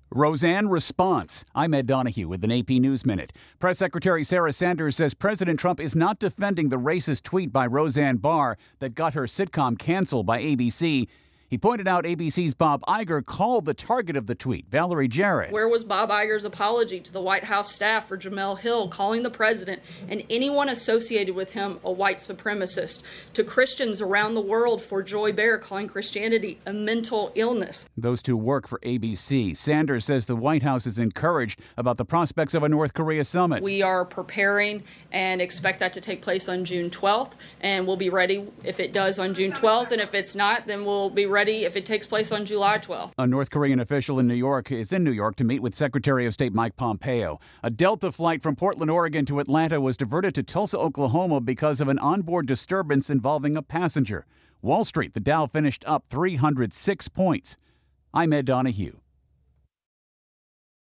Roseanne response. I'm Ed Donahue with an AP News Minute. Press Secretary Sarah Sanders says President Trump is not defending the racist tweet by Roseanne Barr that got her sitcom canceled by ABC. He pointed out ABC's Bob Iger called the target of the tweet, Valerie Jarrett. Where was Bob Iger's apology to the White House staff for Jemele Hill calling the president and anyone associated with him a white supremacist? To Christians around the world for Joy Behar calling Christianity a mental illness. Those two work for ABC. Sanders says the White House is encouraged about the prospects of a North Korea summit. We are preparing and expect that to take place on June 12th, and we'll be ready if it does on June 12th, and if it's not, then we'll be ready if it takes place on July 12th. A North Korean official in New York is in New York to meet with Secretary of State Mike Pompeo. A Delta flight from Portland, Oregon to Atlanta was diverted to Tulsa, Oklahoma because of an onboard disturbance involving a passenger. Wall Street, the Dow finished up 306 points. I'm Ed Donahue.